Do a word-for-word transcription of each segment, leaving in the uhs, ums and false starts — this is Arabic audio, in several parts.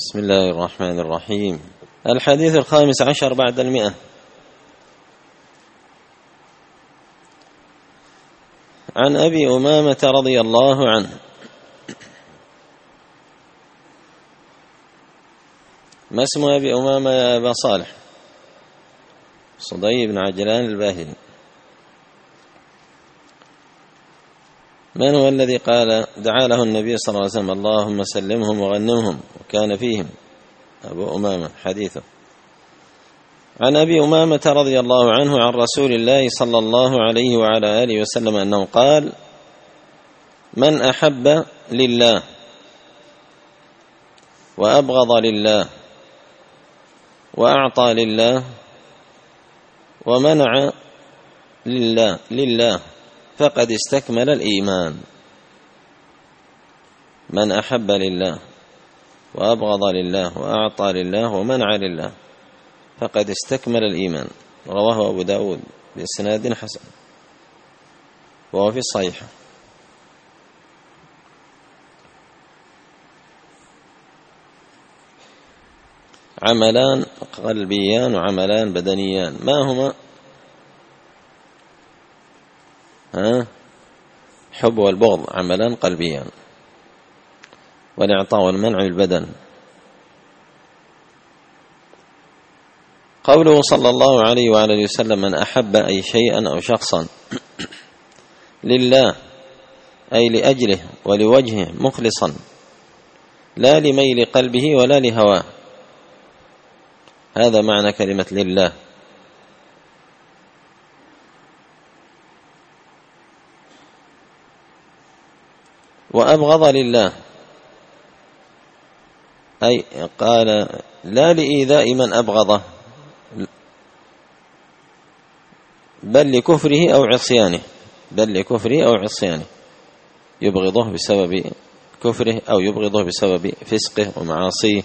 بسم الله الرحمن الرحيم. الحديث الخامس عشر بعد المئة. عن أبي أمامة رضي الله عنه ما اسم أبي أمامة يا أبا صالح؟ صدي بن عجلان الباهلي. من هو الذي قال دعا له النبي صلى الله عليه وسلم اللهم سلمهم وغنمهم وكان فيهم؟ أبو أمامة حديثه. عن أبي أمامة رضي الله عنه عن رسول الله صلى الله عليه وعلى آله وسلم أنه قال: من أحب لله وأبغض لله وأعطى لله ومنع لله لله فقد استكمل الإيمان. من أحب لله وأبغض لله وأعطى لله ومنع لله فقد استكمل الإيمان. رواه أبو داود بإسناد حسن وهو في الصحيح. عملان قلبيان وعملان بدنيان، ما هما؟ ها؟ حب والبغض عملان قلبيان، والإعطاء والمنع بالبدن. قوله صلى الله عليه وعلى وسلم: من أحب أي شيئا أو شخصا لله أي لأجله ولوجهه مخلصا لا لميل قلبه ولا لهواه، هذا معنى كلمة لله. وأبغض لله أي قال لا لإيذاء من أبغضه بل لكفره أو عصيانه بل لكفره أو عصيانه يبغضه بسبب كفره أو يبغضه بسبب فسقه ومعاصيه.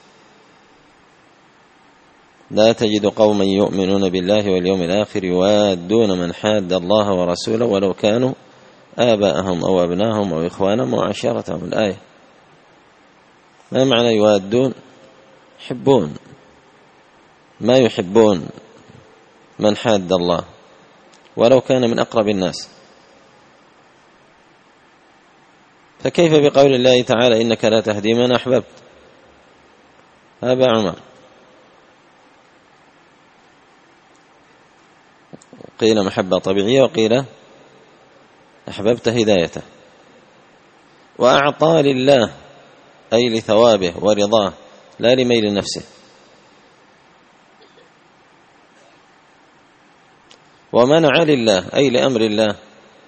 لا تجد قوما يؤمنون بالله واليوم الآخر يوادون من حاد الله ورسوله ولو كانوا آباءهم أو أبناهم أو إخوانهم وعشيرتهم. الآية ما معنى يوادون؟ يحبون، ما يحبون من حاد الله ولو كان من أقرب الناس. فكيف بقول الله تعالى إنك لا تهدي من أحببت؟ أبا عمر. قيل محبة طبيعية وقيل أحببت هدايته. وأعطى لله أي لثوابه ورضاه لا لميل نفسه. ومنع لله أي لأمر الله،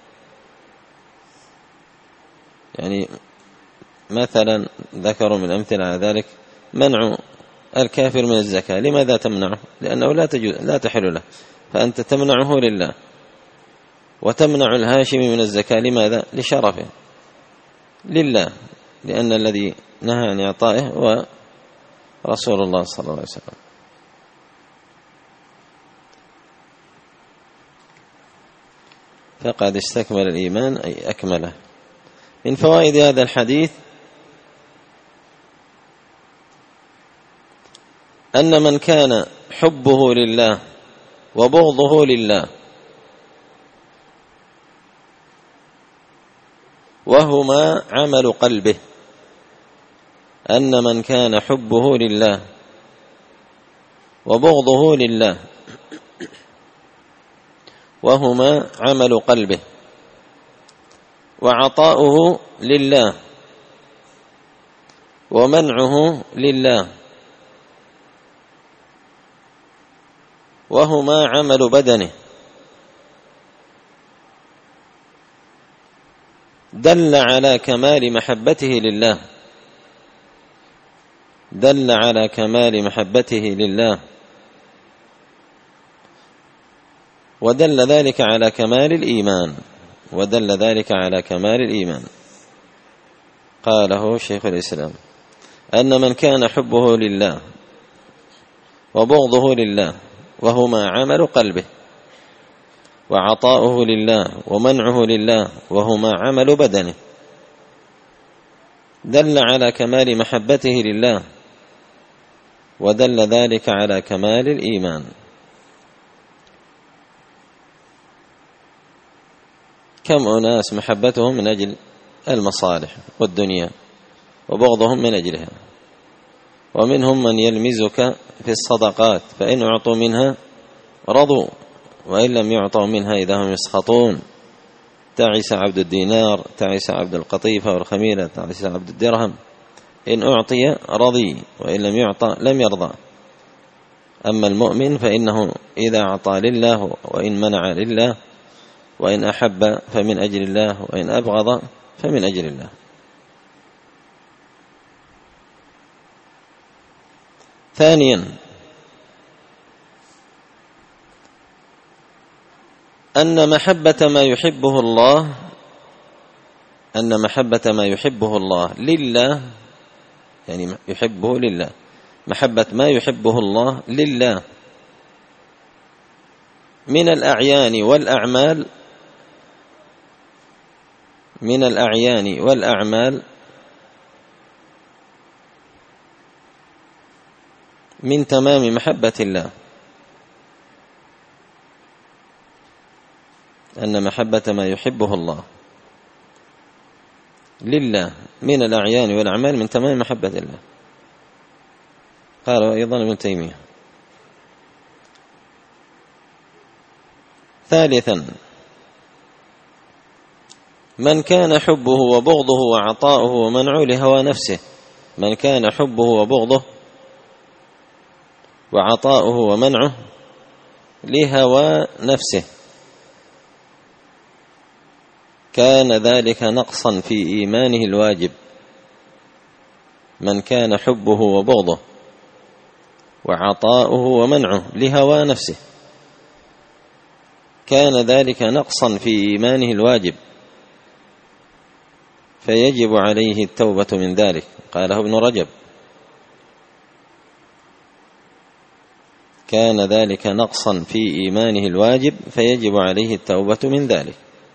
يعني مثلا ذكروا من أمثلة على ذلك منع الكافر من الزكاة. لماذا تمنعه؟ لأنه لا تجوز لا تحل له، فأنت تمنعه لله. وتمنع الهاشمي من الزكاة لماذا؟ لشرفه لله، لأن الذي نهى عن إعطائه هو رسول الله صلى الله عليه وسلم. فقد استكمل الإيمان أي أكمله. من فوائد هذا الحديث أن من كان حبه لله وبغضه لله وهما عمل قلبه، أن من كان حبه لله وبغضه لله وهما عمل قلبه وعطاؤه لله ومنعه لله وهما عمل بدنه، دل على كمال محبته لله دل على كمال محبته لله ودل ذلك على كمال الإيمان ودل ذلك على كمال الإيمان. قاله شيخ الإسلام أن من كان حبه لله وبغضه لله وهما عمل قلبه وعطاؤه لله ومنعه لله وهما عمل بدنه، دل على كمال محبته لله ودل ذلك على كمال الإيمان. كم أناس محبتهم من أجل المصالح والدنيا وبغضهم من أجلها، ومنهم من يلمزك في الصدقات فإن أعطوا منها رضوا وإن لم يعطوا منها إذا هم يسخطون. تعس عبد الدينار، تعس عبد القطيفة والخميلة، تعس عبد الدرهم، إن أعطي رضي وإن لم يعطى لم يرضى. أما المؤمن فإنه إذا أعطى لله وإن منع لله، وإن أحب فمن أجل الله وإن أبغض فمن أجل الله. ثانيا أن محبة ما يحبه الله أن محبة ما يحبه الله لله، يعني يحبه لله، محبة ما يحبه الله لله من الأعيان والأعمال من الأعيان والأعمال من تمام محبة الله. أن محبة ما يحبه الله لله من الأعيان والأعمال من تمام محبة الله. قال أيضا ابن تيمية. ثالثا من كان حبه وبغضه وعطاؤه ومنعه لهوى نفسه من كان حبه وبغضه وعطاؤه ومنعه لهوى نفسه كان ذلك نقصا في إيمانه الواجب. من كان حبه وبغضه وعطاؤه ومنعه لهوى نفسه كان ذلك نقصا في إيمانه الواجب، فيجب عليه التوبة من ذلك. قاله ابن رجب: كان ذلك نقصا في إيمانه الواجب فيجب عليه التوبة من ذلك.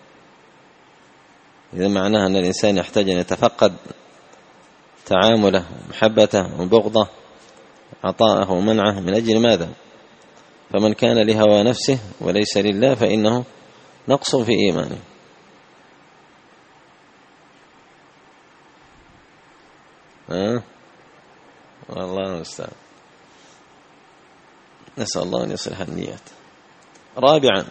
إذا معناها أن الإنسان يحتاج أن يتفقد تعامله، محبته وبغضه، عطاءه ومنعه من أجل ماذا؟ فمن كان لهوى نفسه وليس لله فإنه نقص في إيمانه. ها؟ والله المستعان. نسأل الله أن يصلح النيات. رابعا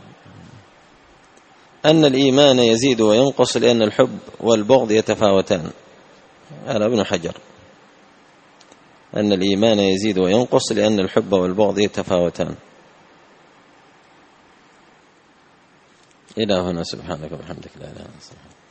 أن الإيمان يزيد وينقص لأن الحب والبغض يتفاوتان. قال ابن حجر: أن الإيمان يزيد وينقص لأن الحب والبغض يتفاوتان. إلى هنا. سبحانك وبحمدك لا إله إلا أنت.